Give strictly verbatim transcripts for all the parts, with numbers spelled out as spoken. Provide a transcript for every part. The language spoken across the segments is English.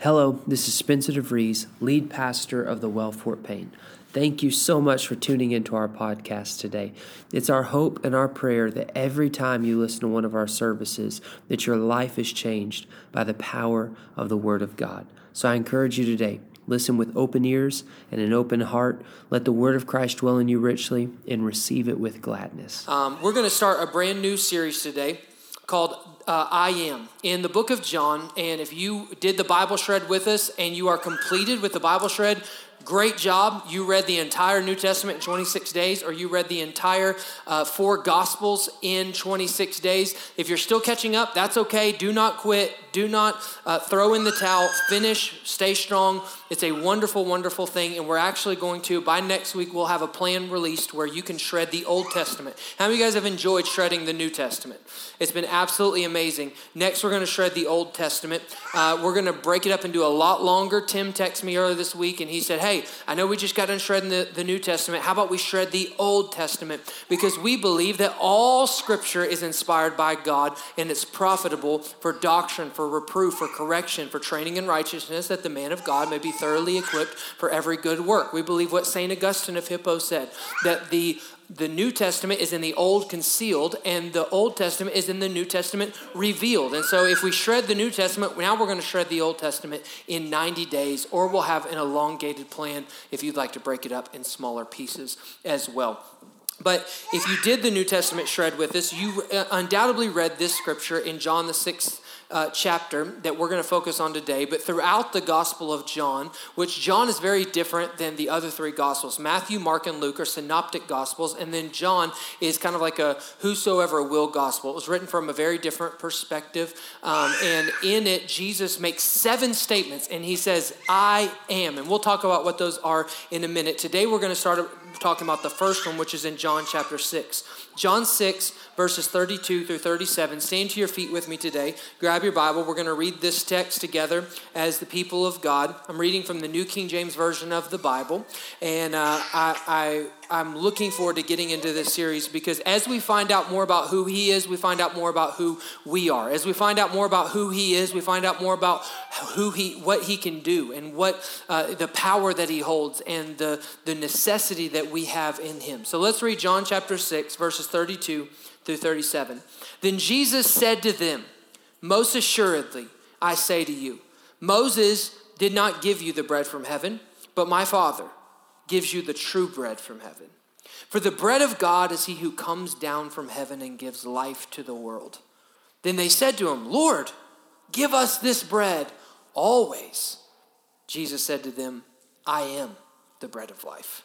Hello, this is Spencer DeVries, lead pastor of the Well Fort Payne. Thank you so much for tuning into our podcast today. It's our hope and our prayer that every time you listen to one of our services, that your life is changed by the power of the Word of God. So I encourage you today, listen with open ears and an open heart. Let the Word of Christ dwell in you richly and receive it with gladness. Um, we're going to start a brand new series today called uh, I Am in the book of John. And if you did the Bible shred with us and you are completed with the Bible shred, great job. You read the entire New Testament in twenty-six days, or you read the entire uh, four Gospels in twenty-six days. If you're still catching up, that's okay. Do not quit. Do not uh, throw in the towel. Finish. Stay strong. It's a wonderful, wonderful thing. And we're actually going to, by next week, we'll have a plan released where you can shred the Old Testament. How many of you guys have enjoyed shredding the New Testament? It's been absolutely amazing. Next, we're going to shred the Old Testament. Uh, we're going to break it up and do a lot longer. Tim texted me earlier this week, and he said, hey, I know we just got done shredding the, the New Testament. How about we shred the Old Testament? Because we believe that all Scripture is inspired by God, and it's profitable for doctrine, for reproof, for correction, for training in righteousness, that the man of God may be thoroughly equipped for every good work. We believe what Saint Augustine of Hippo said, that the The New Testament is in the Old concealed, and the Old Testament is in the New Testament revealed. And so if we shred the New Testament, now we're going to shred the Old Testament in ninety days, or we'll have an elongated plan if you'd like to break it up in smaller pieces as well. But if you did the New Testament shred with us, you undoubtedly read this scripture in John the sixth Uh, chapter that we're going to focus on today. But throughout the Gospel of John, which John is very different than the other three Gospels. Matthew, Mark, and Luke are synoptic Gospels, and then John is kind of like a whosoever will gospel. It was written from a very different perspective, um, and in it, Jesus makes seven statements, and he says, I am, and we'll talk about what those are in a minute. Today, we're going to start talking about the first one, which is in John chapter six. John six, verses thirty-two through thirty-seven. Stand to your feet with me today. Grab your Bible. We're going to read this text together as the people of God. I'm reading from the New King James Version of the Bible. And uh, I, I, I'm looking forward to getting into this series, because as we find out more about who he is, we find out more about who we are. As we find out more about who he is, we find out more about who he, what he can do, and what uh, the power that he holds, and the, the necessity that we have in him. So let's read John chapter six, verses thirty-two through thirty-seven. Then Jesus said to them, most assuredly, I say to you, Moses did not give you the bread from heaven, but my Father gives you the true bread from heaven. For the bread of God is he who comes down from heaven and gives life to the world. Then they said to him, Lord, give us this bread always. Jesus said to them, I am the bread of life.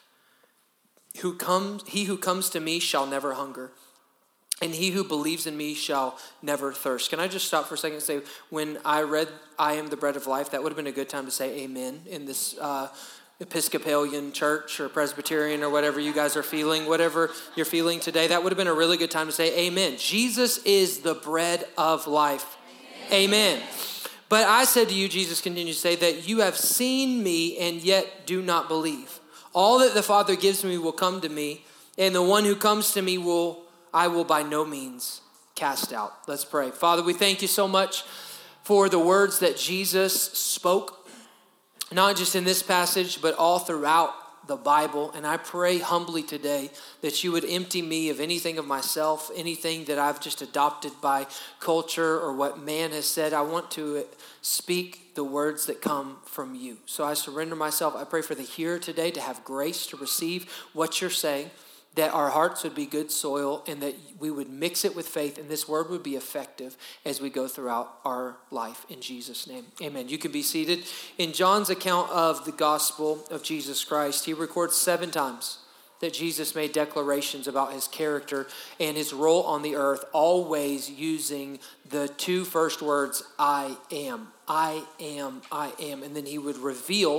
Who comes, he who comes to me shall never hunger, and he who believes in me shall never thirst. Can I just stop for a second and say, when I read I am the bread of life, that would have been a good time to say amen in this uh, Episcopalian church or Presbyterian or whatever you guys are feeling, whatever you're feeling today. That would have been a really good time to say amen. Jesus is the bread of life. Amen. Amen. But I said to you, Jesus continues to say, that you have seen me and yet do not believe. All that the Father gives me will come to me, and the one who comes to me will I will by no means cast out. Let's pray. Father, we thank you so much for the words that Jesus spoke, not just in this passage, but all throughout the Bible. And I pray humbly today that you would empty me of anything of myself, anything that I've just adopted by culture or what man has said. I want to speak the words that come from you. So I surrender myself. I pray for the hearer today to have grace to receive what you're saying, that our hearts would be good soil, and that we would mix it with faith, and this word would be effective as we go throughout our life. In Jesus' name, amen. You can be seated. In John's account of the gospel of Jesus Christ, he records seven times that Jesus made declarations about his character and his role on the earth, always using the two first words, I am, I am, I am. And then he would reveal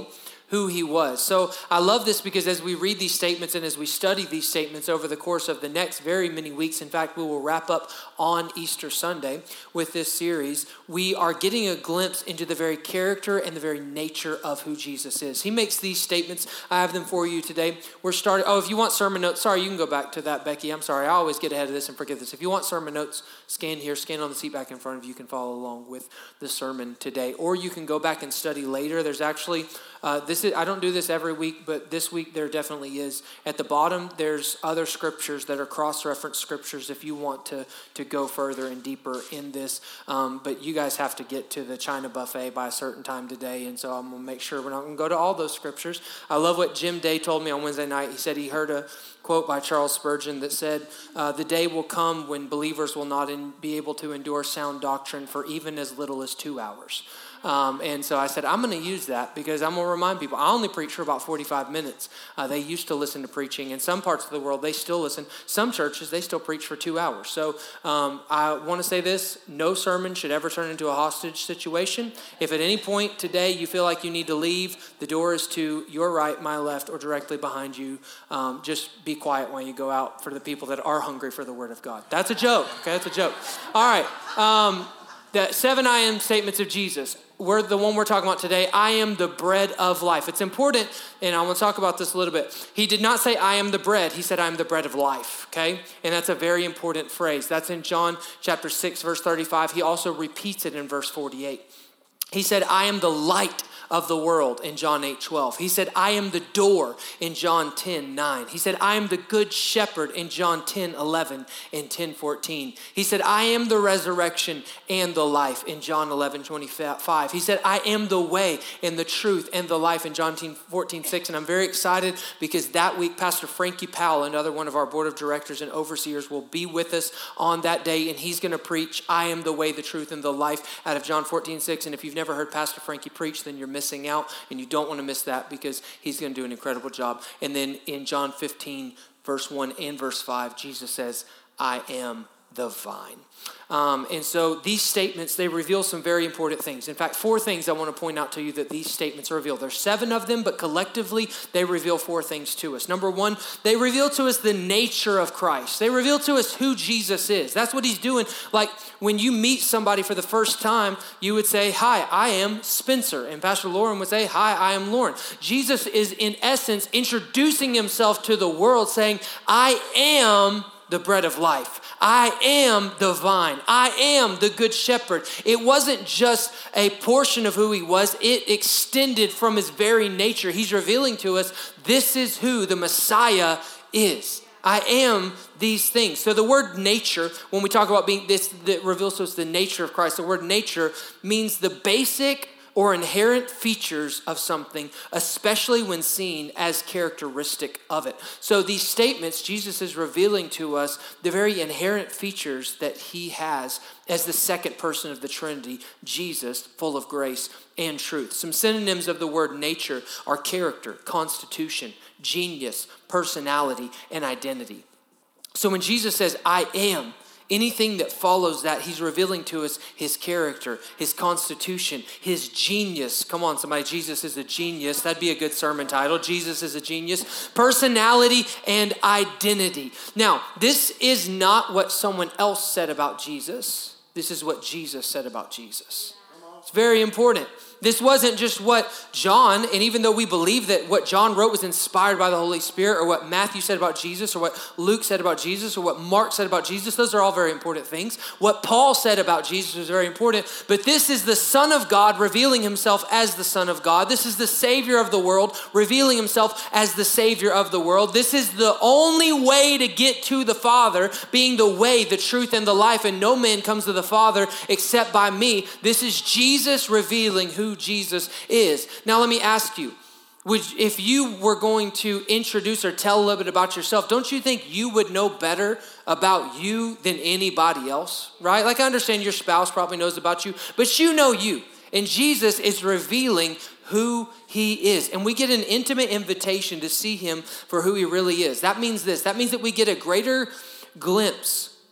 who he was. So I love this because as we read these statements and as we study these statements over the course of the next very many weeks, in fact, we will wrap up on Easter Sunday with this series, we are getting a glimpse into the very character and the very nature of who Jesus is. He makes these statements. I have them for you today. We're starting, oh, if you want sermon notes, sorry, you can go back to that, Becky. I'm sorry, I always get ahead of this and forget this. If you want sermon notes, scan here, scan on the seat back in front of you. You can follow along with the sermon today. Or you can go back and study later. There's actually, uh, this is, I don't do this every week, but this week there definitely is. At the bottom, there's other scriptures that are cross-reference scriptures if you want to, to go further and deeper in this. Um, but you guys have to get to the China buffet by a certain time today, and so I'm going to make sure we're not going to go to all those scriptures. I love what Jim Day told me on Wednesday night. He said he heard a quote by Charles Spurgeon that said, uh, the day will come when believers will not in, be able to endure sound doctrine for even as little as two hours. Um, and so I said, I'm going to use that because I'm going to remind people, I only preach for about forty-five minutes. Uh, they used to listen to preaching. In some parts of the world, they still listen. Some churches, they still preach for two hours. So um, I want to say this, no sermon should ever turn into a hostage situation. If at any point today you feel like you need to leave, the door is to your right, my left, or directly behind you. Um, just be quiet when you go out for the people that are hungry for the word of God. That's a joke, okay? That's a joke. All right. Um, the seven I am statements of Jesus. We're the one we're talking about today. I am the bread of life. It's important, and I want to talk about this a little bit. He did not say, I am the bread. He said, I am the bread of life, okay? And that's a very important phrase. That's in John chapter six, verse thirty-five. He also repeats it in verse forty-eight. He said, I am the light of the world in John eight twelve. He said, I am the door in John ten nine. He said, I am the good shepherd in John ten eleven and ten fourteen. He said, I am the resurrection and the life in John eleven twenty-five. He said, I am the way and the truth and the life in John fourteen six. And I'm very excited because that week, Pastor Frankie Powell, another one of our board of directors and overseers, will be with us on that day. And he's going to preach, I am the way, the truth, and the life out of John fourteen six. And if you've never heard Pastor Frankie preach, then you're missing out, and you don't want to miss that because he's going to do an incredible job. And then in John fifteen, verse one and verse five, Jesus says, I am the vine. Um, and so these statements, they reveal some very important things. In fact, four things I want to point out to you that these statements reveal. There's seven of them, but collectively they reveal four things to us. Number one, they reveal to us the nature of Christ. They reveal to us who Jesus is. That's what he's doing. Like when you meet somebody for the first time, you would say, hi, I am Spencer. And Pastor Lauren would say, hi, I am Lauren. Jesus is in essence introducing himself to the world saying, I am the bread of life. I am the vine. I am the good shepherd. It wasn't just a portion of who he was. It extended from his very nature. He's revealing to us, this is who the Messiah is. I am these things. So the word nature, when we talk about being this, that reveals to us the nature of Christ, the word nature means the basic or inherent features of something, especially when seen as characteristic of it. So these statements, Jesus is revealing to us the very inherent features that he has as the second person of the Trinity, Jesus, full of grace and truth. Some synonyms of the word nature are character, constitution, genius, personality, and identity. So when Jesus says, I am, anything that follows that, he's revealing to us his character, his constitution, his genius. Come on, somebody, Jesus is a genius. That'd be a good sermon title. Jesus is a genius. Personality and identity. Now, this is not what someone else said about Jesus. This is what Jesus said about Jesus. It's very important. This wasn't just what John, and even though we believe that what John wrote was inspired by the Holy Spirit, or what Matthew said about Jesus, or what Luke said about Jesus, or what Mark said about Jesus, those are all very important things. What Paul said about Jesus was very important, but this is the Son of God revealing himself as the Son of God. This is the Savior of the world revealing himself as the Savior of the world. This is the only way to get to the Father, being the way, the truth, and the life, and no man comes to the Father except by me. This is Jesus revealing who Jesus is. Now let me ask you, would, if you were going to introduce or tell a little bit about yourself, don't you think you would know better about you than anybody else, right? Like I understand your spouse probably knows about you, but you know you. And Jesus is revealing who he is. And we get an intimate invitation to see him for who he really is. That means this. That means that we get a greater glimpse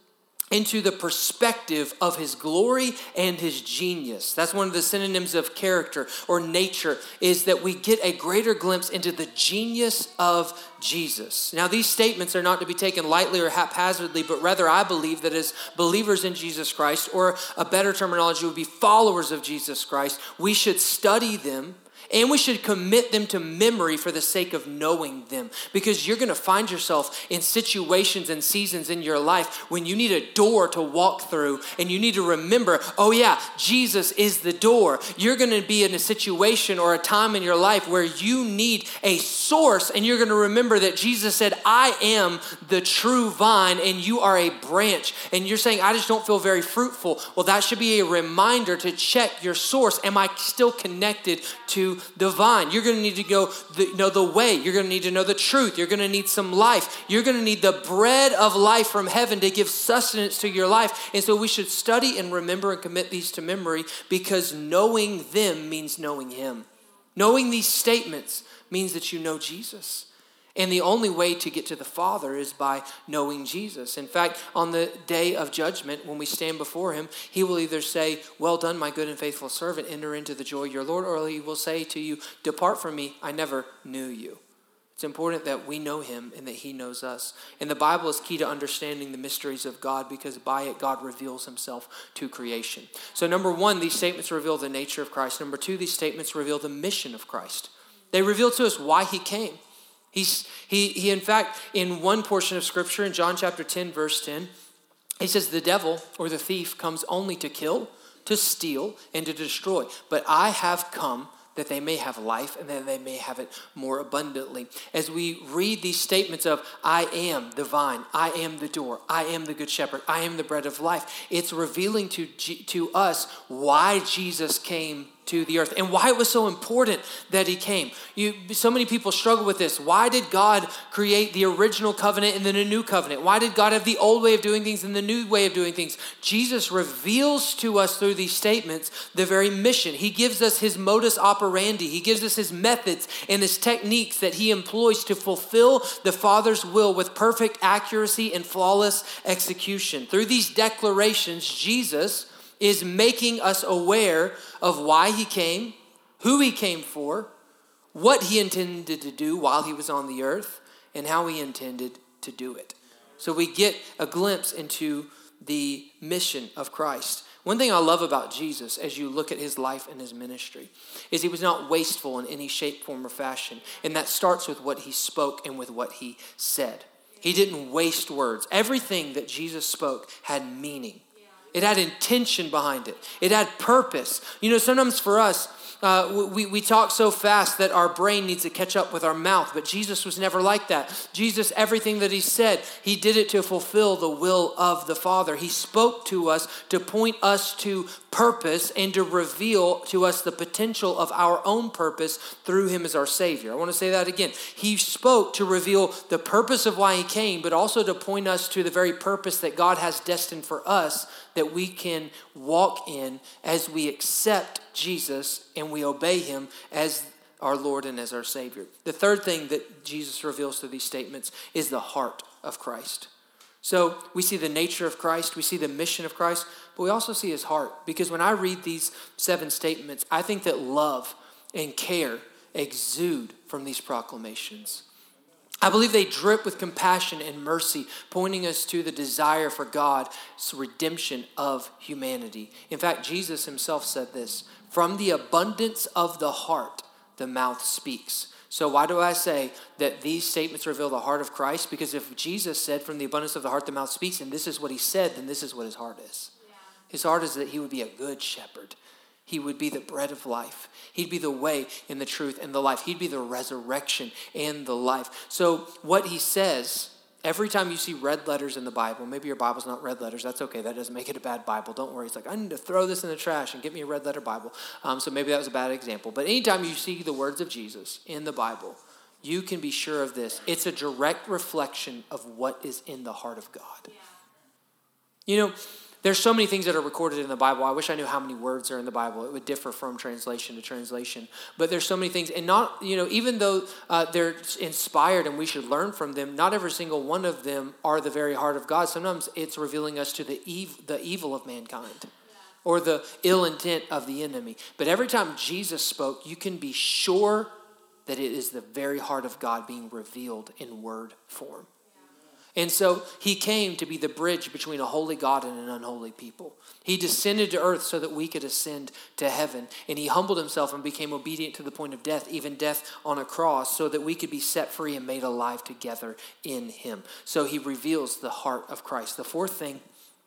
into the perspective of his glory and his genius. That's one of the synonyms of character or nature, is that we get a greater glimpse into the genius of Jesus. Now, these statements are not to be taken lightly or haphazardly, but rather I believe that as believers in Jesus Christ, or a better terminology would be followers of Jesus Christ, we should study them and we should commit them to memory for the sake of knowing them. Because you're going to find yourself in situations and seasons in your life when you need a door to walk through and you need to remember, oh yeah, Jesus is the door. You're going to be in a situation or a time in your life where you need a source, and you're going to remember that Jesus said, I am the true vine and you are a branch. And you're saying, I just don't feel very fruitful. Well, that should be a reminder to check your source. Am I still connected to the vine? You're going to need to go the, know the way. You're going to need to know the truth. You're going to need some life. You're going to need the bread of life from heaven to give sustenance to your life. And so we should study and remember and commit these to memory, because knowing them means knowing him. Knowing these statements means that you know Jesus. And the only way to get to the Father is by knowing Jesus. In fact, on the day of judgment, when we stand before him, he will either say, well done, my good and faithful servant, enter into the joy of your Lord, or he will say to you, depart from me, I never knew you. It's important that we know him and that he knows us. And the Bible is key to understanding the mysteries of God, because by it, God reveals himself to creation. So number one, these statements reveal the nature of Christ. Number two, these statements reveal the mission of Christ. They reveal to us why he came. He's, he, he, in fact, in one portion of scripture, in John chapter ten, verse ten, he says, the devil or the thief comes only to kill, to steal, and to destroy. But I have come that they may have life and that they may have it more abundantly. As we read these statements of, I am the vine, I am the door, I am the good shepherd, I am the bread of life, it's revealing to, to us why Jesus came to the earth and why it was so important that he came. You, so many people struggle with this. Why did God create the original covenant and then a new covenant? Why did God have the old way of doing things and the new way of doing things? Jesus reveals to us through these statements the very mission. He gives us his modus operandi. He gives us his methods and his techniques that he employs to fulfill the Father's will with perfect accuracy and flawless execution. Through these declarations, Jesus is making us aware of why he came, who he came for, what he intended to do while he was on the earth, and how he intended to do it. So we get a glimpse into the mission of Christ. One thing I love about Jesus as you look at his life and his ministry is he was not wasteful in any shape, form, or fashion. And that starts with what he spoke and with what he said. He didn't waste words. Everything that Jesus spoke had meaning. It had intention behind it. It had purpose. You know, sometimes for us, uh, we, we talk so fast that our brain needs to catch up with our mouth, but Jesus was never like that. Jesus, everything that he said, he did it to fulfill the will of the Father. He spoke to us to point us to purpose and to reveal to us the potential of our own purpose through him as our Savior. I want to say that again. He spoke to reveal the purpose of why he came, but also to point us to the very purpose that God has destined for us, that we can walk in as we accept Jesus and we obey him as our Lord and as our Savior. The third thing that Jesus reveals through these statements is the heart of Christ. So we see the nature of Christ, we see the mission of Christ, but we also see his heart. Because when I read these seven statements, I think that love and care exude from these proclamations. I believe they drip with compassion and mercy, pointing us to the desire for God's redemption of humanity. In fact, Jesus himself said this, from the abundance of the heart, the mouth speaks. So why do I say that these statements reveal the heart of Christ? Because if Jesus said from the abundance of the heart, the mouth speaks, and this is what he said, then this is what his heart is. Yeah. His heart is that he would be a good shepherd. He would be the bread of life. He'd be the way and the truth and the life. He'd be the resurrection and the life. So what he says, every time you see red letters in the Bible, maybe your Bible's not red letters, that's okay. That doesn't make it a bad Bible. Don't worry. It's like, I need to throw this in the trash and get me a red letter Bible. Um, so maybe that was a bad example. But anytime you see the words of Jesus in the Bible, you can be sure of this. It's a direct reflection of what is in the heart of God. Yeah. You know, There's so many things that are recorded in the Bible. I wish I knew how many words are in the Bible. It would differ from translation to translation. But there's so many things. And not, you know, even though uh, they're inspired and we should learn from them, not every single one of them are the very heart of God. Sometimes it's revealing us to the ev- the evil of mankind or the ill intent of the enemy. But every time Jesus spoke, you can be sure that it is the very heart of God being revealed in word form. And so he came to be the bridge between a holy God and an unholy people. He descended to earth so that we could ascend to heaven. And he humbled himself and became obedient to the point of death, even death on a cross, so that we could be set free and made alive together in him. So he reveals the heart of Christ. The fourth thing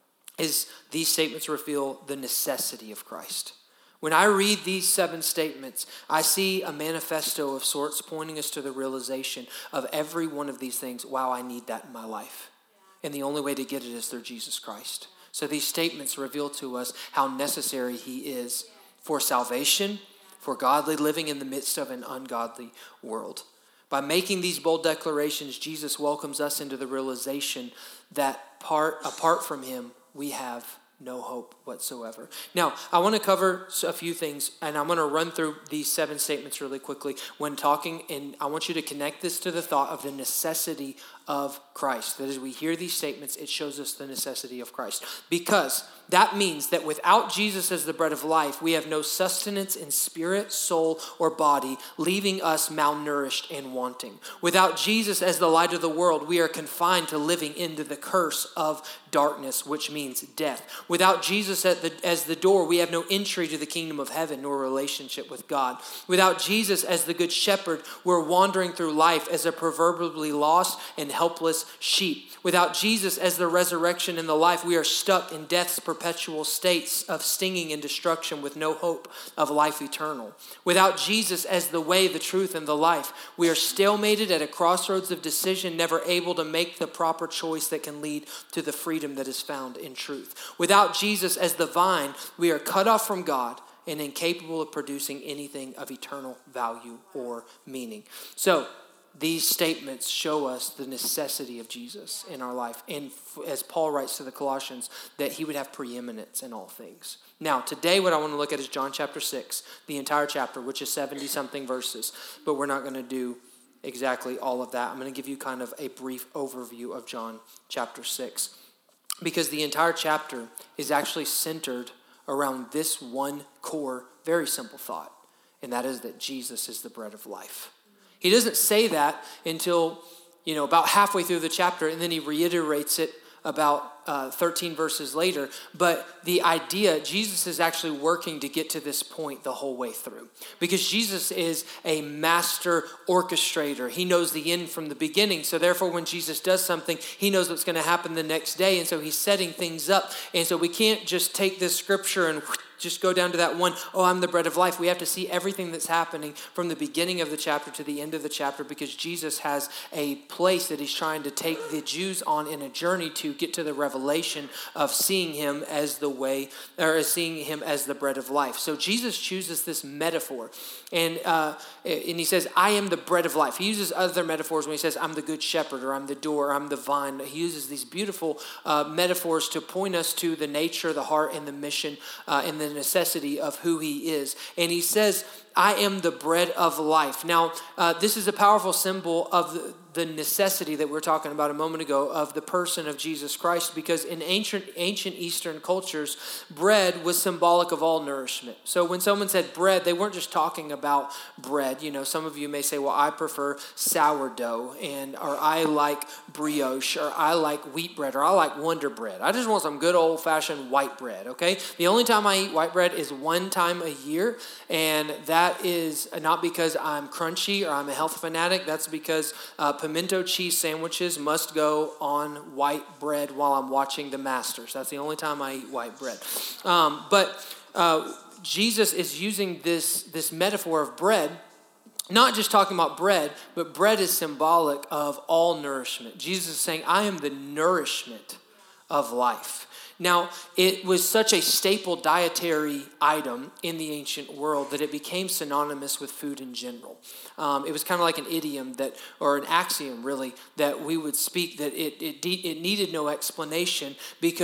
is these statements reveal the necessity of Christ. When I read these seven statements, I see a manifesto of sorts pointing us to the realization of every one of these things. Wow, I need that in my life. And the only way to get it is through Jesus Christ. So these statements reveal to us how necessary he is for salvation, for godly living in the midst of an ungodly world. By making these bold declarations, Jesus welcomes us into the realization that part, apart from him, we have no hope whatsoever. Now, I want to cover a few things, and I'm going to run through these seven statements really quickly when talking, and I want you to connect this to the thought of the necessity of Christ. That as we hear these statements, it shows us the necessity of Christ. Because that means that without Jesus as the bread of life, we have no sustenance in spirit, soul, or body, leaving us malnourished and wanting. Without Jesus as the light of the world, we are confined to living into the curse of darkness, which means death. Without Jesus at the, as the door, we have no entry to the kingdom of heaven nor relationship with God. Without Jesus as the good shepherd, we're wandering through life as a proverbially lost and helpless sheep. Without Jesus as the resurrection and the life, we are stuck in death's perpetual states of stinging and destruction with no hope of life eternal. Without Jesus as the way, the truth, and the life, we are stalemated at a crossroads of decision, never able to make the proper choice that can lead to the freedom that is found in truth. Without Jesus as the vine, we are cut off from God and incapable of producing anything of eternal value or meaning. So, these statements show us the necessity of Jesus in our life. And as Paul writes to the Colossians, that he would have preeminence in all things. Now, today what I want to look at is John chapter six, the entire chapter, which is seventy-something verses. But we're not going to do exactly all of that. I'm going to give you kind of a brief overview of John chapter six. Because the entire chapter is actually centered around this one core, very simple thought. And that is that Jesus is the bread of life. He doesn't say that until, you know, about halfway through the chapter, and then he reiterates it about uh, thirteen verses later. But the idea, Jesus is actually working to get to this point the whole way through. Because Jesus is a master orchestrator. He knows the end from the beginning. So therefore, when Jesus does something, he knows what's going to happen the next day. And so he's setting things up. And so we can't just take this scripture and just go down to that one, oh, I'm the bread of life. We have to see everything that's happening from the beginning of the chapter to the end of the chapter, because Jesus has a place that he's trying to take the Jews on in a journey to get to the revelation of seeing him as the way, or as seeing him as the bread of life. So Jesus chooses this metaphor, and uh, and he says, I am the bread of life. He uses other metaphors when he says, I'm the good shepherd, or I'm the door, or I'm the vine. He uses these beautiful uh, metaphors to point us to the nature, the heart, and the mission, uh, and the necessity of who he is. And he says, I am the bread of life. Now, uh, this is a powerful symbol of the, the necessity that we were talking about a moment ago of the person of Jesus Christ, because in ancient ancient Eastern cultures, bread was symbolic of all nourishment. So when someone said bread, they weren't just talking about bread. You know, some of you may say, well, I prefer sourdough, and or I like brioche, or I like wheat bread, or I like Wonder Bread. I just want some good old-fashioned white bread, okay? The only time I eat white bread is one time a year, and that is not because I'm crunchy or I'm a health fanatic. That's because uh, pimento cheese sandwiches must go on white bread while I'm watching the Masters. That's the only time I eat white bread. Um, but uh, Jesus is using this, this metaphor of bread, not just talking about bread, but bread is symbolic of all nourishment. Jesus is saying, I am the nourishment of life. Now, it was such a staple dietary item in the ancient world that it became synonymous with food in general. Um, it was kind of like an idiom that, or an axiom really, that we would speak, that it, it, it needed no explanation, because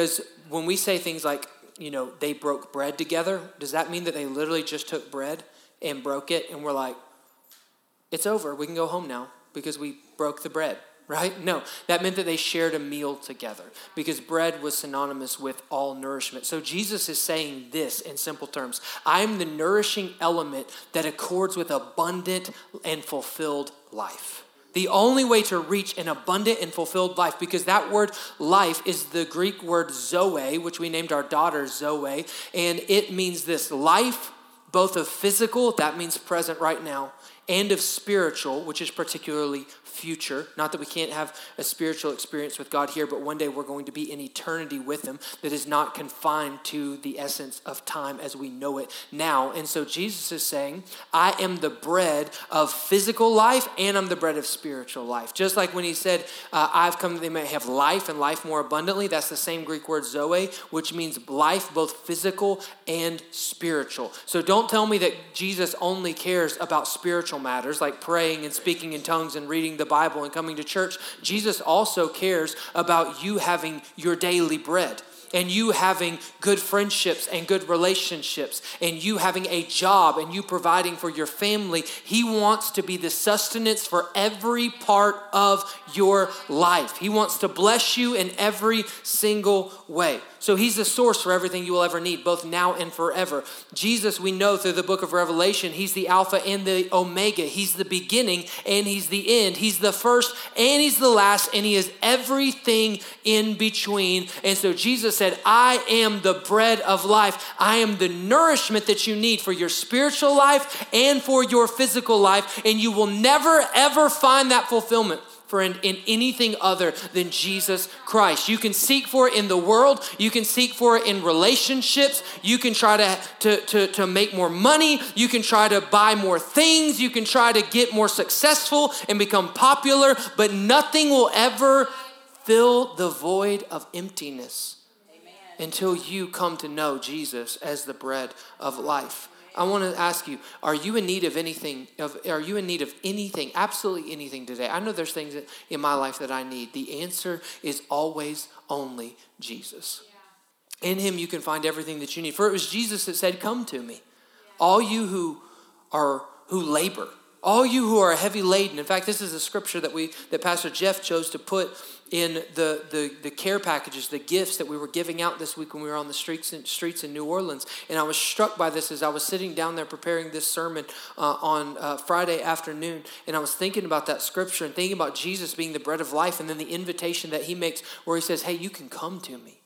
when we say things like, you know, they broke bread together, does that mean that they literally just took bread and broke it and were like, it's over, we can go home now because we broke the bread, right? No, that meant that they shared a meal together because bread was synonymous with all nourishment. So Jesus is saying this in simple terms: I am the nourishing element that accords with abundant and fulfilled life. The only way to reach an abundant and fulfilled life, because that word life is the Greek word zoe, which we named our daughter Zoe, and it means this: life, both of physical, that means present right now, and of spiritual, which is particularly future. Not that we can't have a spiritual experience with God here, but one day we're going to be in eternity with him that is not confined to the essence of time as we know it now. And so Jesus is saying, I am the bread of physical life and I'm the bread of spiritual life. Just like when he said, uh, I've come that they may have life and life more abundantly. That's the same Greek word zoe, which means life, both physical and spiritual. So don't tell me that Jesus only cares about spiritual matters like praying and speaking in tongues and reading the Bible and coming to church. Jesus also cares about you having your daily bread, and you having good friendships and good relationships, and you having a job, and you providing for your family. He wants to be the sustenance for every part of your life. He wants to bless you in every single way. So he's the source for everything you will ever need, both now and forever. Jesus, we know through the book of Revelation, he's the Alpha and the Omega. He's the beginning and he's the end. He's the first and he's the last, and he is everything in between. And so Jesus said, I am the bread of life. I am the nourishment that you need for your spiritual life and for your physical life. And you will never, ever find that fulfillment for in, in anything other than Jesus Christ. You can seek for it in the world. You can seek for it in relationships. You can try to, to, to, to make more money. You can try to buy more things. You can try to get more successful and become popular, but nothing will ever fill the void of emptiness until you come to know Jesus as the bread of life. I want to ask you, are you in need of anything, of, are you in need of anything, absolutely anything today? I know there's things in my life that I need. The answer is always only Jesus. Yeah. In him you can find everything that you need. For it was Jesus that said, come to me. Yeah. All you who are, who labor, all you who are heavy laden. In fact, this is a scripture that we, that Pastor Jeff chose to put in the, the, the care packages, the gifts that we were giving out this week when we were on the streets in, streets in New Orleans. And I was struck by this as I was sitting down there preparing this sermon uh, on uh, Friday afternoon. And I was thinking about that scripture and thinking about Jesus being the bread of life, and then the invitation that he makes where he says, hey, you can come to me.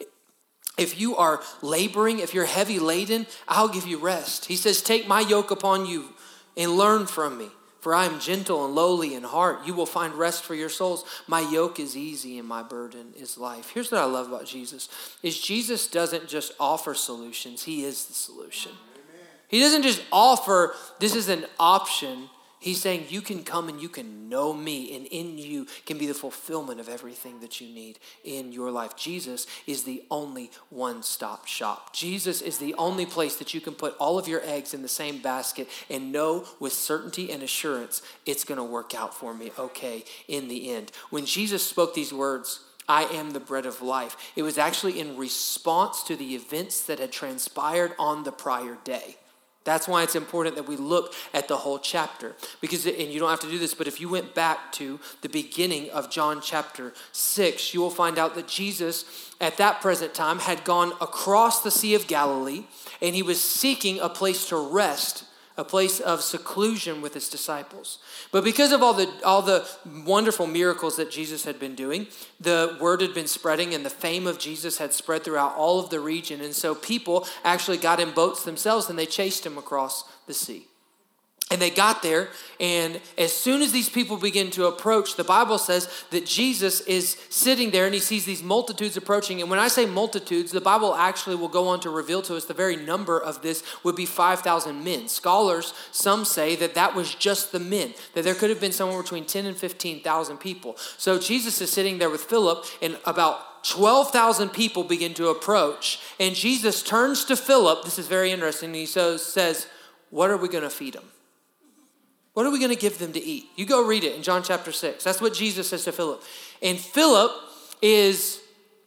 If you are laboring, if you're heavy laden, I'll give you rest. He says, take my yoke upon you and learn from me. For I am gentle and lowly in heart. You will find rest for your souls. My yoke is easy and my burden is light. Here's what I love about Jesus, is Jesus doesn't just offer solutions. He is the solution. Amen. He doesn't just offer, this is an option. He's saying you can come and you can know me, and in you can be the fulfillment of everything that you need in your life. Jesus is the only one-stop shop. Jesus is the only place that you can put all of your eggs in the same basket and know with certainty and assurance it's going to work out for me okay in the end. When Jesus spoke these words, I am the bread of life, it was actually in response to the events that had transpired on the prior day. That's why it's important that we look at the whole chapter. Because, and you don't have to do this, but if you went back to the beginning of John chapter six, you will find out that Jesus at that present time had gone across the Sea of Galilee, and he was seeking a place to rest, a place of seclusion with his disciples. But because of all the all the wonderful miracles that Jesus had been doing, the word had been spreading and the fame of Jesus had spread throughout all of the region. And so people actually got in boats themselves and they chased him across the sea. And they got there, and as soon as these people begin to approach, the Bible says that Jesus is sitting there and he sees these multitudes approaching. And when I say multitudes, the Bible actually will go on to reveal to us the very number of this would be five thousand men. Scholars, some say that that was just the men, that there could have been somewhere between ten and fifteen thousand people. So Jesus is sitting there with Philip, and about twelve thousand people begin to approach. And Jesus turns to Philip. This is very interesting. He says, what are we going to feed them? What are we going to give them to eat? You go read it in John chapter six. That's what Jesus says to Philip. And Philip is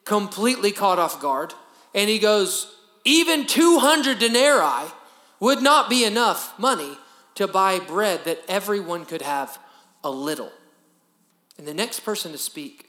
completely caught off guard. And he goes, even two hundred denarii would not be enough money to buy bread that everyone could have a little. And the next person to speak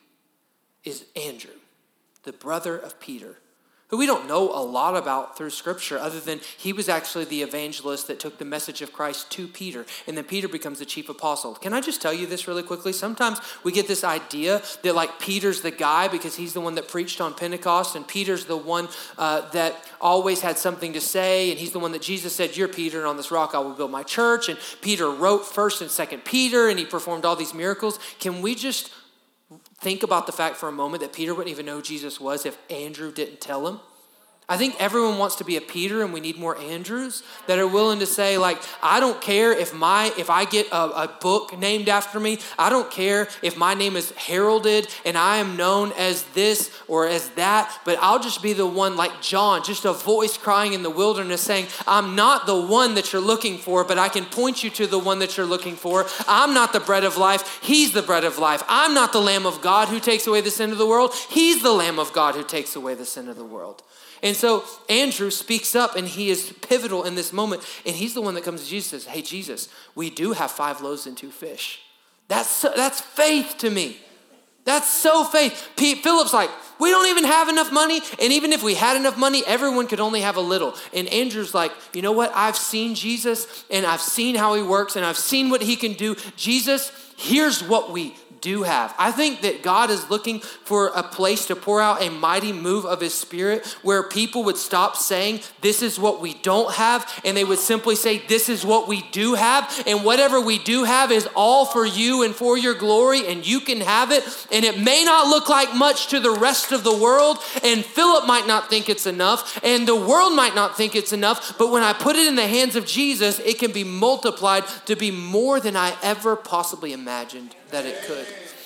is Andrew, the brother of Peter, who we don't know a lot about through Scripture other than he was actually the evangelist that took the message of Christ to Peter, and then Peter becomes the chief apostle. Can I just tell you this really quickly? Sometimes we get this idea that like Peter's the guy because he's the one that preached on Pentecost, and Peter's the one uh, that always had something to say, and he's the one that Jesus said, you're Peter, and on this rock I will build my church, and Peter wrote First and Second Peter, and he performed all these miracles. Can we just think about the fact for a moment that Peter wouldn't even know who Jesus was if Andrew didn't tell him? I think everyone wants to be a Peter, and we need more Andrews that are willing to say, like, I don't care if my if I get a, a book named after me. I don't care if my name is heralded and I am known as this or as that, but I'll just be the one like John, just a voice crying in the wilderness saying, I'm not the one that you're looking for, but I can point you to the one that you're looking for. I'm not the bread of life. He's the bread of life. I'm not the Lamb of God who takes away the sin of the world. He's the Lamb of God who takes away the sin of the world. And so Andrew speaks up, and he is pivotal in this moment. And he's the one that comes to Jesus and says, hey, Jesus, we do have five loaves and two fish. That's so, that's faith to me. That's so faith. Pete, Philip's like, we don't even have enough money. And even if we had enough money, everyone could only have a little. And Andrew's like, you know what? I've seen Jesus, and I've seen how he works, and I've seen what he can do. Jesus, here's what we do have. I think that God is looking for a place to pour out a mighty move of his Spirit where people would stop saying, this is what we don't have, and they would simply say, this is what we do have, and whatever we do have is all for you and for your glory, and you can have it, and it may not look like much to the rest of the world, and Philip might not think it's enough, and the world might not think it's enough, but when I put it in the hands of Jesus, it can be multiplied to be more than I ever possibly imagined that it could.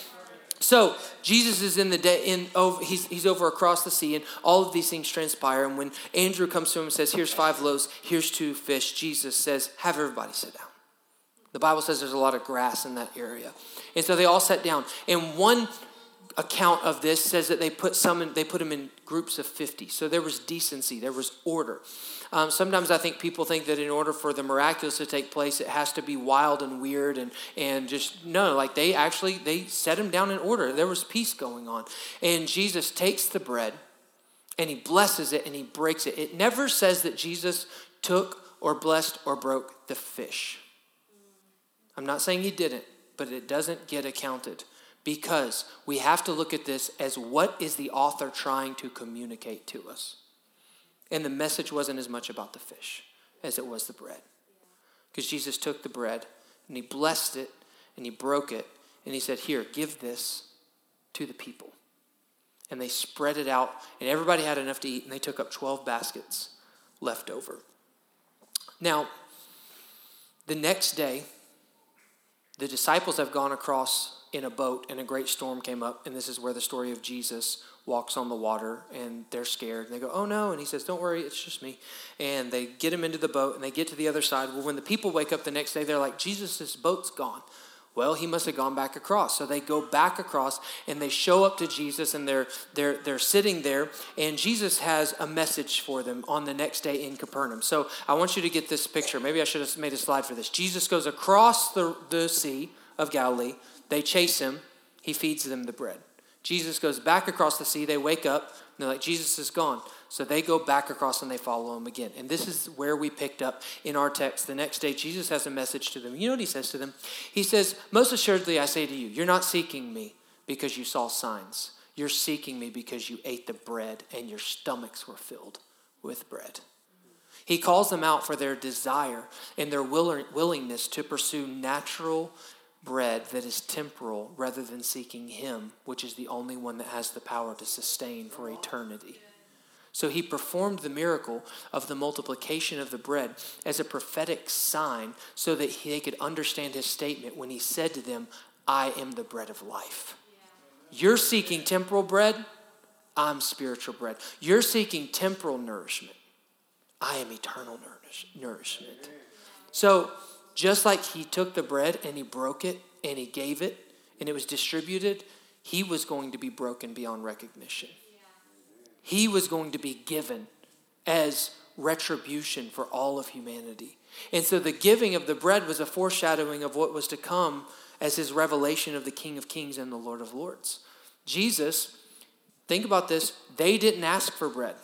So Jesus is in the day in over he's he's over across the sea, and all of these things transpire. And when Andrew comes to him and says, here's five loaves, here's two fish, Jesus says, have everybody sit down. The Bible says there's a lot of grass in that area. And so they all sat down. And one account of this says that they put some in, they put them in groups of fifty. So there was decency, there was order. Um, sometimes I think people think that in order for the miraculous to take place, it has to be wild and weird and and just no, like they actually they set them down in order. There was peace going on, and Jesus takes the bread and he blesses it and he breaks it. It never says that Jesus took or blessed or broke the fish. I'm not saying he didn't, but it doesn't get accounted. Because we have to look at this as what is the author trying to communicate to us. And the message wasn't as much about the fish as it was the bread. Because Jesus took the bread and he blessed it and he broke it. And he said, here, give this to the people. And they spread it out and everybody had enough to eat. And they took up twelve baskets left over. Now, the next day, the disciples have gone across in a boat, and a great storm came up, and this is where the story of Jesus walks on the water, and they're scared. And they go, oh no, and he says, don't worry, it's just me. And they get him into the boat, and they get to the other side. Well, when the people wake up the next day, they're like, Jesus' boat's gone. Well, he must have gone back across. So they go back across, and they show up to Jesus, and they're they're they're sitting there, and Jesus has a message for them on the next day in Capernaum. So I want you to get this picture. Maybe I should have made a slide for this. Jesus goes across the, the Sea of Galilee. They chase him. He feeds them the bread. Jesus goes back across the sea. They wake up. And they're like, Jesus is gone. So they go back across and they follow him again. And this is where we picked up in our text. The next day, Jesus has a message to them. You know what he says to them? He says, most assuredly, I say to you, you're not seeking me because you saw signs. You're seeking me because you ate the bread and your stomachs were filled with bread. He calls them out for their desire and their willingness to pursue natural bread that is temporal rather than seeking him, which is the only one that has the power to sustain for eternity. So he performed the miracle of the multiplication of the bread as a prophetic sign so that they could understand his statement when he said to them, I am the bread of life. You're seeking temporal bread, I'm spiritual bread. You're seeking temporal nourishment, I am eternal nourish- nourishment. So just like he took the bread and he broke it and he gave it and it was distributed, he was going to be broken beyond recognition. He was going to be given as retribution for all of humanity. And so the giving of the bread was a foreshadowing of what was to come as his revelation of the King of Kings and the Lord of Lords. Jesus, think about this, they didn't ask for bread.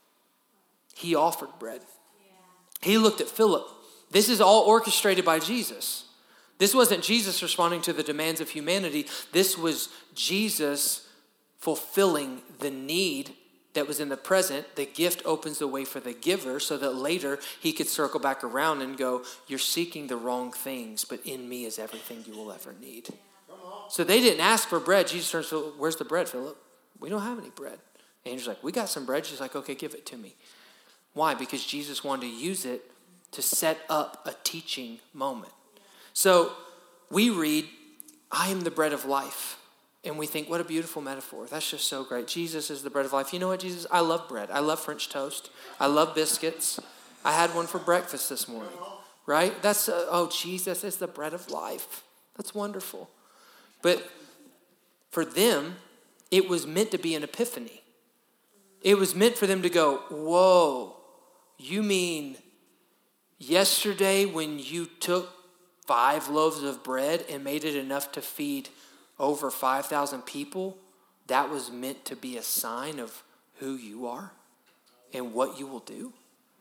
He offered bread. He looked at Philip. This is all orchestrated by Jesus. This wasn't Jesus responding to the demands of humanity. This was Jesus fulfilling the need that was in the present. The gift opens the way for the giver so that later he could circle back around and go, you're seeking the wrong things, but in me is everything you will ever need. So they didn't ask for bread. Jesus turns to, where's the bread, Philip? We don't have any bread. And he's like, we got some bread. She's like, okay, give it to me. Why? Because Jesus wanted to use it to set up a teaching moment. So we read, I am the bread of life. And we think, what a beautiful metaphor. That's just so great. Jesus is the bread of life. You know what, Jesus? I love bread. I love French toast. I love biscuits. I had one for breakfast this morning, right? That's, uh, oh, Jesus is the bread of life. That's wonderful. But for them, it was meant to be an epiphany. It was meant for them to go, whoa, you mean yesterday when you took five loaves of bread and made it enough to feed over five thousand people, that was meant to be a sign of who you are and what you will do?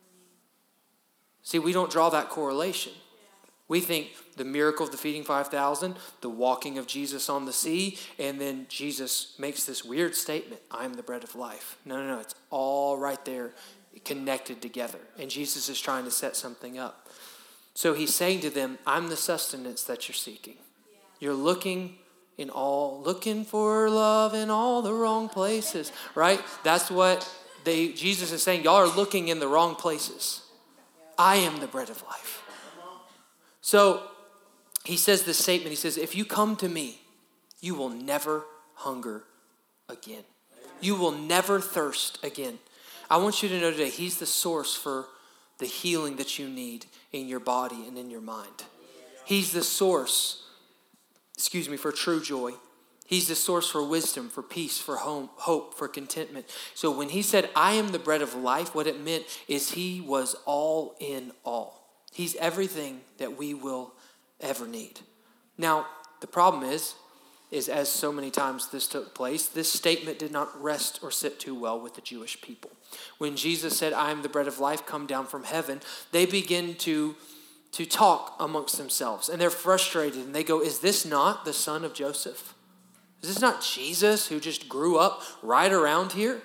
See, we don't draw that correlation. We think the miracle of the feeding five thousand, the walking of Jesus on the sea, and then Jesus makes this weird statement, I am the bread of life. No, no, no, it's all right there connected together. And Jesus is trying to set something up. So he's saying to them, I'm the sustenance that you're seeking. You're looking in all, looking for love in all the wrong places, right? That's what they, Jesus is saying. Y'all are looking in the wrong places. I am the bread of life. So he says this statement. He says, if you come to me, you will never hunger again. You will never thirst again. I want you to know today, he's the source for the healing that you need in your body and in your mind. He's the source, excuse me, for true joy. He's the source for wisdom, for peace, for home, hope, for contentment. So when he said, I am the bread of life, what it meant is he was all in all. He's everything that we will ever need. Now, the problem is, is as so many times this took place, this statement did not rest or sit too well with the Jewish people. When Jesus said, I am the bread of life, come down from heaven, they begin to, to talk amongst themselves. And they're frustrated. And they go, is this not the son of Joseph? Is this not Jesus who just grew up right around here?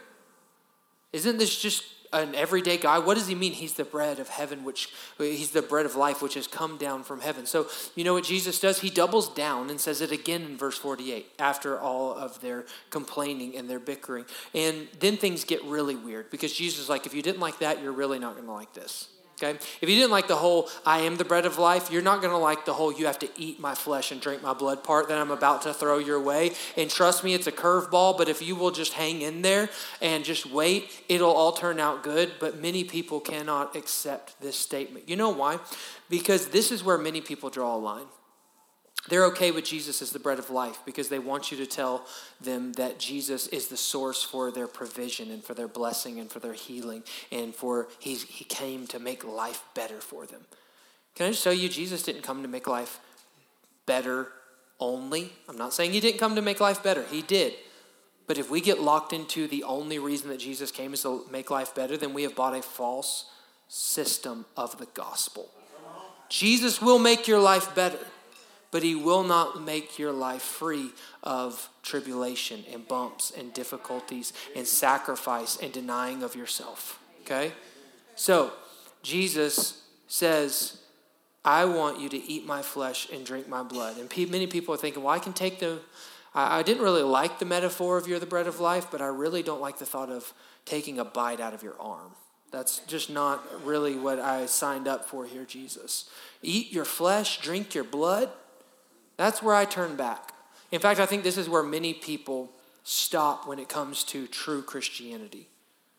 Isn't this just an everyday guy? What does he mean? He's the bread of heaven, which he's the bread of life, which has come down from heaven. So you know what Jesus does? He doubles down and says it again in verse forty-eight after all of their complaining and their bickering. And then things get really weird because Jesus is like, if you didn't like that, you're really not going to like this. Okay? If you didn't like the whole, I am the bread of life, you're not going to like the whole, you have to eat my flesh and drink my blood part that I'm about to throw your way. And trust me, it's a curveball, but if you will just hang in there and just wait, it'll all turn out good. But many people cannot accept this statement. You know why? Because this is where many people draw a line. They're okay with Jesus as the bread of life because they want you to tell them that Jesus is the source for their provision and for their blessing and for their healing and for he's, he came to make life better for them. Can I just tell you, Jesus didn't come to make life better only. I'm not saying he didn't come to make life better. He did. But if we get locked into the only reason that Jesus came is to make life better, then we have bought a false system of the gospel. Jesus will make your life better, but he will not make your life free of tribulation and bumps and difficulties and sacrifice and denying of yourself, okay? So Jesus says, I want you to eat my flesh and drink my blood. And pe- many people are thinking, well, I can take the, I, I didn't really like the metaphor of you're the bread of life, but I really don't like the thought of taking a bite out of your arm. That's just not really what I signed up for here, Jesus. Eat your flesh, drink your blood. That's where I turn back. In fact, I think this is where many people stop when it comes to true Christianity.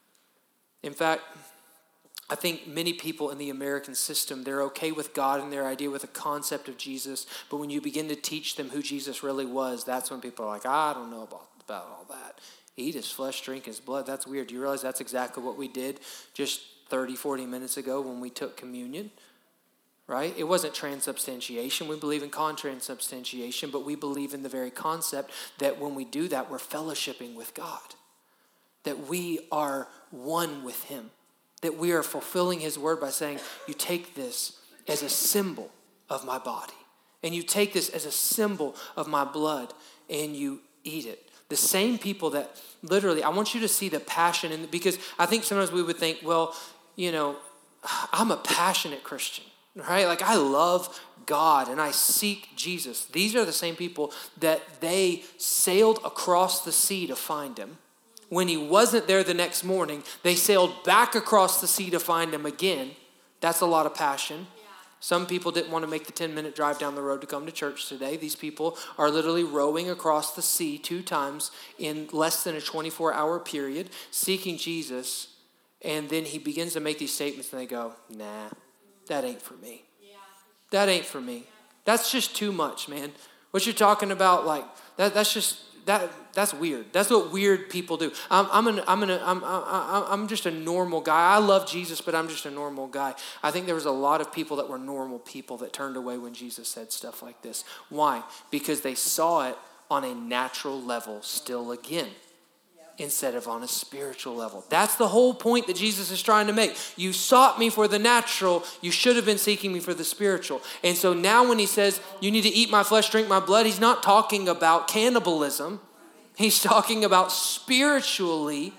In fact, I think many people in the American system, they're okay with God and their idea with the concept of Jesus, but when you begin to teach them who Jesus really was, that's when people are like, I don't know about, about all that. eat his flesh, drink his blood. That's weird. Do you realize that's exactly what we did just thirty, forty minutes ago when we took communion? Right? It wasn't transubstantiation. We believe in contransubstantiation, but we believe in the very concept that when we do that, we're fellowshipping with God. That we are one with him. That we are fulfilling his word by saying, you take this as a symbol of my body. And you take this as a symbol of my blood and you eat it. The same people that literally, I want you to see the passion in, because I think sometimes we would think, well, you know, I'm a passionate Christian. Right? Like I love God and I seek Jesus. These are the same people that they sailed across the sea to find him. When he wasn't there the next morning, they sailed back across the sea to find him again. That's a lot of passion. Yeah. Some people didn't want to make the ten minute drive down the road to come to church today. These people are literally rowing across the sea two times in less than a twenty-four hour period, seeking Jesus. And then he begins to make these statements and they go, nah. That ain't for me. Yeah. That ain't for me. That's just too much, man. What you're talking about, like that, that's just that. That's weird. That's what weird people do. I'm, I'm an, I'm an, I'm, I'm, I'm just a normal guy. I love Jesus, but I'm just a normal guy. I think there was a lot of people that were normal people that turned away when Jesus said stuff like this. Why? Because they saw it on a natural level still again, instead of on a spiritual level. That's the whole point that Jesus is trying to make. You sought me for the natural, you should have been seeking me for the spiritual. And so now when he says, you need to eat my flesh, drink my blood, he's not talking about cannibalism. He's talking about spiritually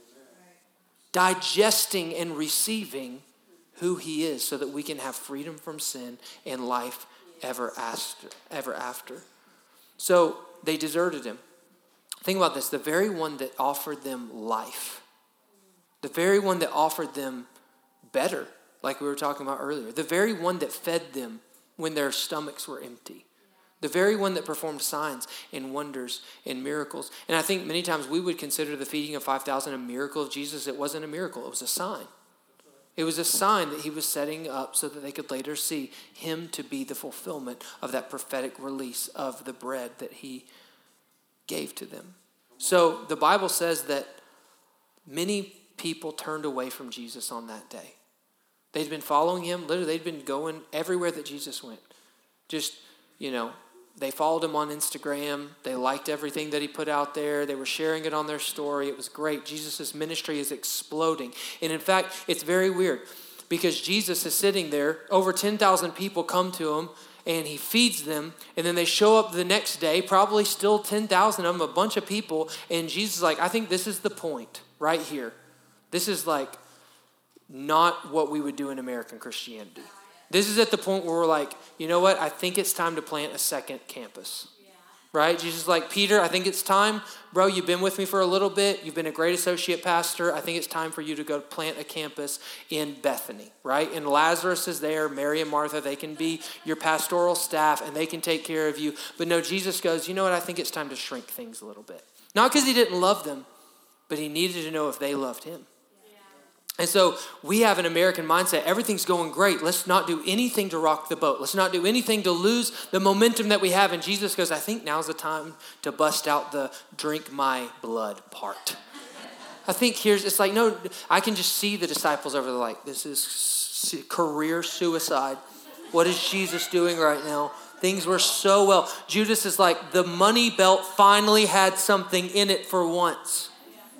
digesting and receiving who he is so that we can have freedom from sin and life ever after. Ever after. So they deserted him. Think about this, the very one that offered them life, the very one that offered them better, like we were talking about earlier, the very one that fed them when their stomachs were empty, the very one that performed signs and wonders and miracles. And I think many times we would consider the feeding of five thousand a miracle of Jesus. It wasn't a miracle, it was a sign. It was a sign that he was setting up so that they could later see him to be the fulfillment of that prophetic release of the bread that he gave to them. So the Bible says that many people turned away from Jesus on that day. They'd been following him. Literally, they'd been going everywhere that Jesus went. Just, you know, they followed him on Instagram. They liked everything that he put out there. They were sharing it on their story. It was great. Jesus' ministry is exploding. And in fact, it's very weird because Jesus is sitting there. Over ten thousand people come to him. And he feeds them, and then they show up the next day, probably still ten thousand of them, a bunch of people, and Jesus is like, I think this is the point right here. This is like not what we would do in American Christianity. This is at the point where we're like, you know what? I think it's time to plant a second campus. Right? Jesus is like, Peter, I think it's time. Bro, you've been with me for a little bit. You've been a great associate pastor. I think it's time for you to go plant a campus in Bethany, right? And Lazarus is there. Mary and Martha, they can be your pastoral staff and they can take care of you. But no, Jesus goes, you know what? I think it's time to shrink things a little bit. Not because he didn't love them, but he needed to know if they loved him. And so we have an American mindset. Everything's going great. Let's not do anything to rock the boat. Let's not do anything to lose the momentum that we have. And Jesus goes, I think now's the time to bust out the drink my blood part. I think here's, it's like, no, I can just see the disciples over there like, this is career suicide. What is Jesus doing right now? Things were so well. Judas is like, the money belt finally had something in it for once.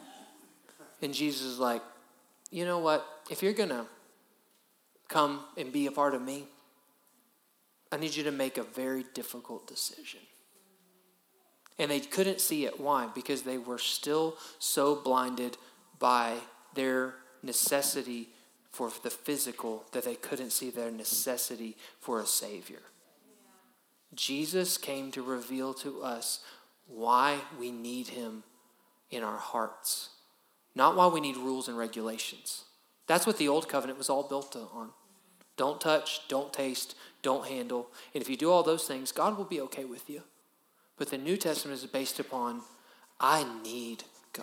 And Jesus is like, you know what? If you're going to come and be a part of me, I need you to make a very difficult decision. And they couldn't see it. Why? Because they were still so blinded by their necessity for the physical that they couldn't see their necessity for a Savior. Jesus came to reveal to us why we need him in our hearts. Not why we need rules and regulations. That's what the old covenant was all built on. Don't touch, don't taste, don't handle. And if you do all those things, God will be okay with you. But the New Testament is based upon, I need God.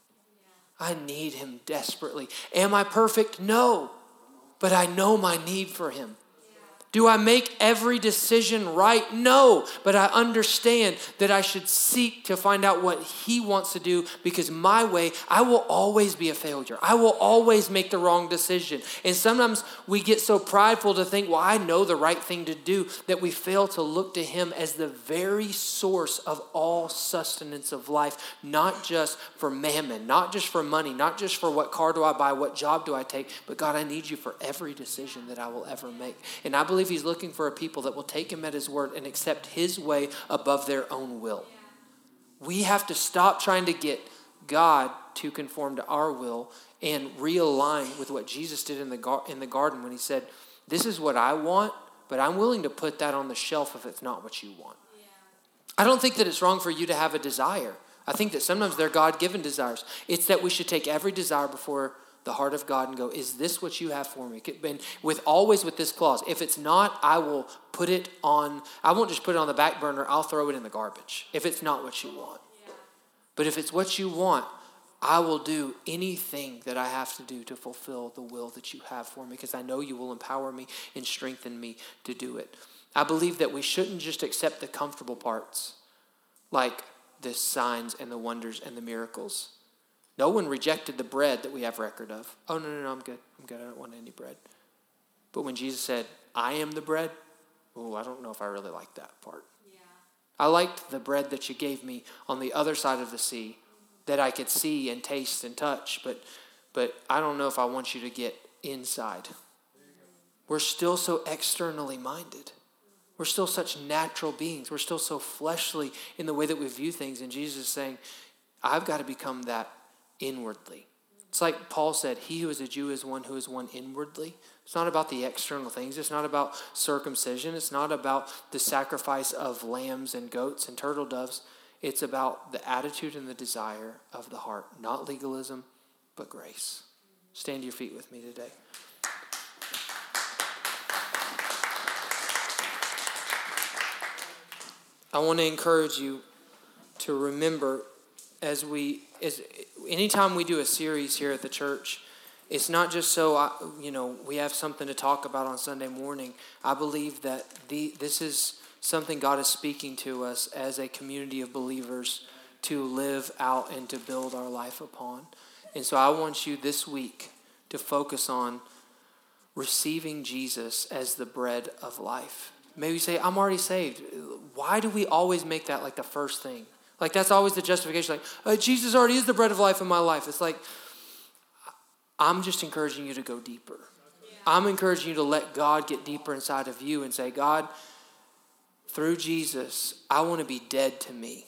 I need him desperately. Am I perfect? No. But I know my need for him. Do I make every decision right? No, but I understand that I should seek to find out what he wants to do, because my way, I will always be a failure. I will always make the wrong decision. And sometimes we get so prideful to think, well, I know the right thing to do, that we fail to look to him as the very source of all sustenance of life, not just for mammon, not just for money, not just for what car do I buy, what job do I take, but God, I need you for every decision that I will ever make. And I believe he's looking for a people that will take him at his word and accept his way above their own will. We have to stop trying to get God to conform to our will and realign with what Jesus did in the gar- in the garden when he said, this is what I want, but I'm willing to put that on the shelf if it's not what you want. Yeah. I don't think that it's wrong for you to have a desire. I think that sometimes they're God-given desires. It's that we should take every desire before the heart of God and go, is this what you have for me? And with always with this clause, if it's not, I will put it on, I won't just put it on the back burner, I'll throw it in the garbage if it's not what you want. Yeah. But if it's what you want, I will do anything that I have to do to fulfill the will that you have for me, because I know you will empower me and strengthen me to do it. I believe that we shouldn't just accept the comfortable parts, like the signs and the wonders and the miracles. No one rejected the bread that we have record of. Oh, no, no, no, I'm good. I'm good. I don't want any bread. But when Jesus said, I am the bread, oh, I don't know if I really like that part. Yeah. I liked the bread that you gave me on the other side of the sea that I could see and taste and touch, but but I don't know if I want you to get inside. We're still so externally minded. We're still such natural beings. We're still so fleshly in the way that we view things. And Jesus is saying, I've got to become that inwardly. It's like Paul said, he who is a Jew is one who is one inwardly. It's not about the external things. It's not about circumcision. It's not about the sacrifice of lambs and goats and turtle doves. It's about the attitude and the desire of the heart. Not legalism, but grace. Stand to your feet with me today. I want to encourage you to remember, as we, as anytime we do a series here at the church, it's not just so I, you know we have something to talk about on Sunday morning. I believe that the this is something God is speaking to us as a community of believers to live out and to build our life upon. And so I want you this week to focus on receiving Jesus as the bread of life. Maybe you say, I'm already saved. Why do we always make that like the first thing? Like that's always the justification. Like, oh, Jesus already is the bread of life in my life. It's like, I'm just encouraging you to go deeper. Yeah. I'm encouraging you to let God get deeper inside of you and say, God, through Jesus, I want to be dead to me.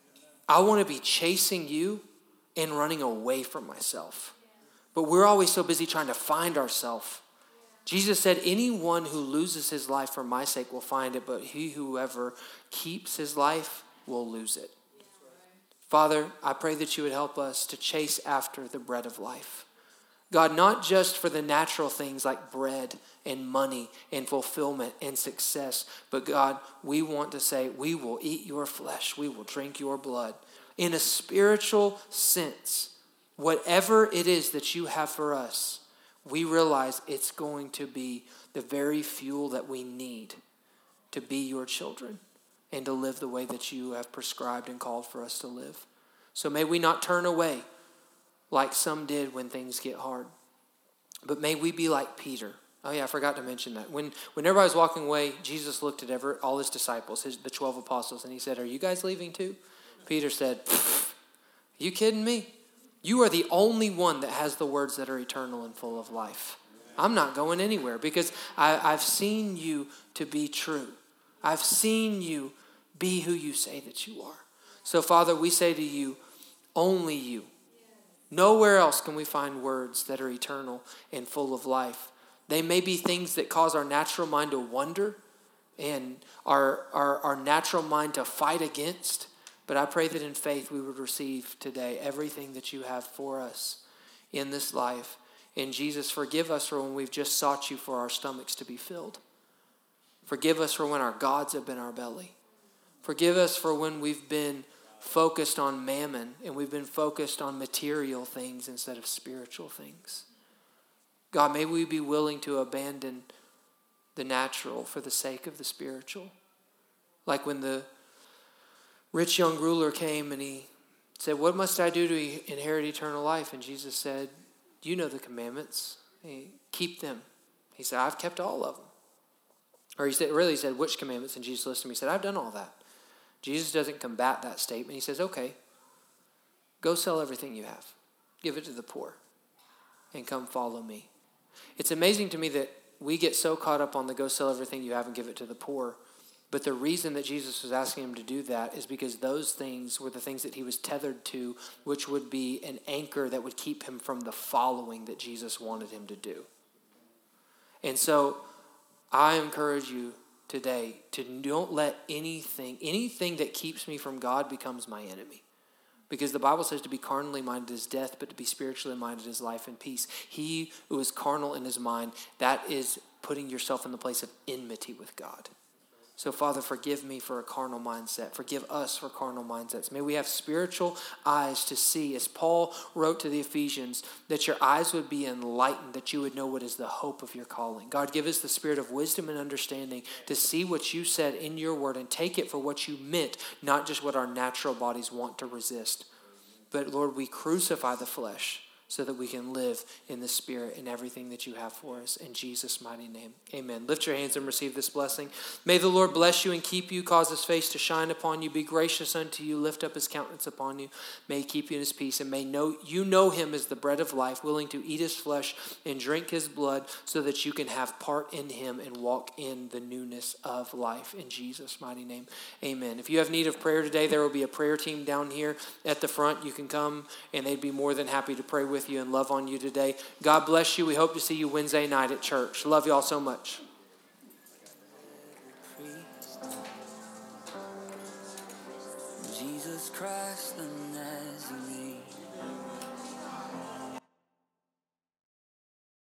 I want to be chasing you and running away from myself. But we're always so busy trying to find ourselves. Jesus said, anyone who loses his life for my sake will find it, but he whoever keeps his life will lose it. Father, I pray that you would help us to chase after the bread of life. God, not just for the natural things like bread and money and fulfillment and success, but God, we want to say, we will eat your flesh, we will drink your blood. In a spiritual sense, whatever it is that you have for us, we realize it's going to be the very fuel that we need to be your children and to live the way that you have prescribed and called for us to live. So may we not turn away like some did when things get hard, but may we be like Peter. Oh yeah, I forgot to mention that. When when everybody was walking away, Jesus looked at every, all his disciples, his, the twelve apostles, and he said, are you guys leaving too? Peter said, are you kidding me? You are the only one that has the words that are eternal and full of life. I'm not going anywhere because I, I've seen you to be true. I've seen you be who you say that you are. So, Father, we say to you, only you. Nowhere else can we find words that are eternal and full of life. They may be things that cause our natural mind to wonder and our, our, our natural mind to fight against. But I pray that in faith we would receive today everything that you have for us in this life. And Jesus, forgive us for when we've just sought you for our stomachs to be filled. Forgive us for when our gods have been our belly. Forgive us for when we've been focused on mammon and we've been focused on material things instead of spiritual things. God, may we be willing to abandon the natural for the sake of the spiritual. Like when the rich young ruler came and he said, what must I do to inherit eternal life? And Jesus said, you know the commandments. Hey, keep them. He said, I've kept all of them. Or he said, really he said, which commandments? And Jesus listened to him. He said, I've done all that. Jesus doesn't combat that statement. He says, okay, go sell everything you have. Give it to the poor and come follow me. It's amazing to me that we get so caught up on the go sell everything you have and give it to the poor. But the reason that Jesus was asking him to do that is because those things were the things that he was tethered to, which would be an anchor that would keep him from the following that Jesus wanted him to do. And so I encourage you today to don't let anything, anything that keeps me from God becomes my enemy. Because the Bible says to be carnally minded is death, but to be spiritually minded is life and peace. He who is carnal in his mind, that is putting yourself in the place of enmity with God. So, Father, forgive me for a carnal mindset. Forgive us for carnal mindsets. May we have spiritual eyes to see, as Paul wrote to the Ephesians, that your eyes would be enlightened, that you would know what is the hope of your calling. God, give us the spirit of wisdom and understanding to see what you said in your word and take it for what you meant, not just what our natural bodies want to resist. But, Lord, we crucify the flesh so that we can live in the Spirit in everything that you have for us. In Jesus' mighty name, amen. Lift your hands and receive this blessing. May the Lord bless you and keep you, cause his face to shine upon you, be gracious unto you, lift up his countenance upon you. May he keep you in his peace, and may know you know him as the bread of life, willing to eat his flesh and drink his blood so that you can have part in him and walk in the newness of life. In Jesus' mighty name, amen. If you have need of prayer today, there will be a prayer team down here at the front. You can come, and they'd be more than happy to pray with you and love on you today. God bless you. We hope to see you Wednesday night at church. Love you all so much. Jesus Christ, the